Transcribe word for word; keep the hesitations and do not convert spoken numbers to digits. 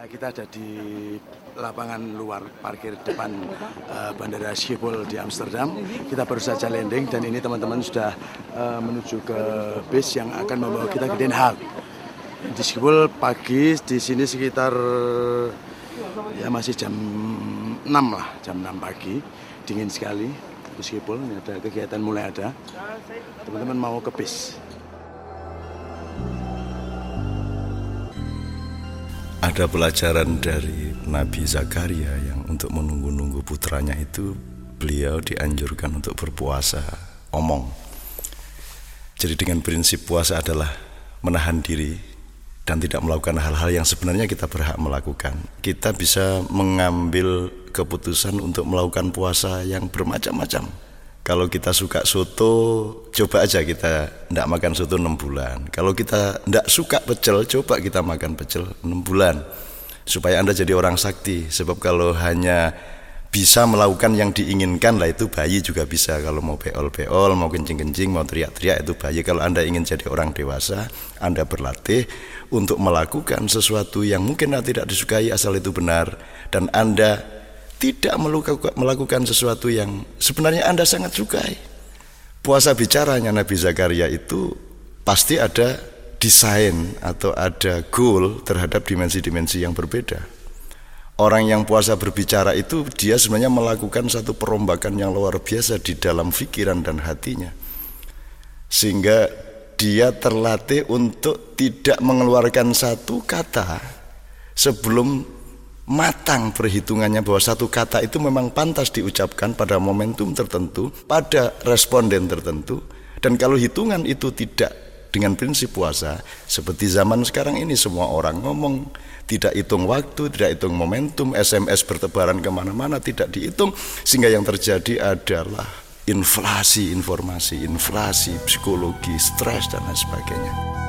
Kita ada di lapangan luar parkir depan uh, Bandara Schiphol di Amsterdam. Kita baru saja landing dan ini teman-teman sudah uh, menuju ke bis yang akan membawa kita ke Den Haag. Di Schiphol pagi, di sini sekitar ya masih jam enam lah, jam enam pagi. Dingin sekali di Schiphol, ini ada kegiatan mulai ada. Teman-teman mau ke bis. Ada pelajaran dari Nabi Zakaria yang untuk menunggu-nunggu putranya itu beliau dianjurkan untuk berpuasa omong. Jadi dengan prinsip puasa adalah menahan diri dan tidak melakukan hal-hal yang sebenarnya kita berhak melakukan. Kita bisa mengambil keputusan untuk melakukan puasa yang bermacam-macam. Kalau kita suka soto, coba aja kita tidak makan soto enam bulan. Kalau kita tidak suka pecel, coba kita makan pecel enam bulan. Supaya Anda jadi orang sakti. Sebab kalau hanya bisa melakukan yang diinginkan, lah itu bayi juga bisa. Kalau mau beol-beol, mau kencing-kencing, mau teriak-teriak, itu bayi. Kalau Anda ingin jadi orang dewasa, Anda berlatih untuk melakukan sesuatu yang mungkin Anda tidak disukai asal itu benar. Dan Anda tidak melakukan sesuatu yang sebenarnya Anda sangat sukai. Puasa bicaranya Nabi Zakaria itu pasti ada desain atau ada goal terhadap dimensi-dimensi yang berbeda. Orang yang puasa berbicara itu dia sebenarnya melakukan satu perombakan yang luar biasa di dalam pikiran dan hatinya. Sehingga dia terlatih untuk tidak mengeluarkan satu kata sebelum matang perhitungannya bahwa satu kata itu memang pantas diucapkan pada momentum tertentu, pada responden tertentu. Dan kalau hitungan itu tidak dengan prinsip puasa, seperti zaman sekarang ini semua orang ngomong, tidak hitung waktu, tidak hitung momentum, S M S bertebaran kemana-mana, tidak dihitung, sehingga yang terjadi adalah inflasi informasi, inflasi psikologi, stres dan lain sebagainya.